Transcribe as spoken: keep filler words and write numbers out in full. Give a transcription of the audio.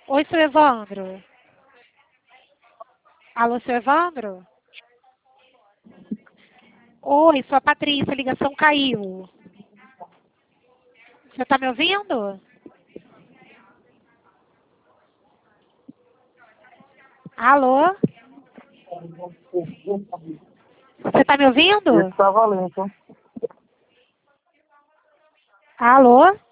Oi, seu Evandro. Alô, seu Evandro? Oi, sou a Patrícia, a ligação caiu. Você está me ouvindo? Alô? Você está me ouvindo? Esse tá valendo. Alô?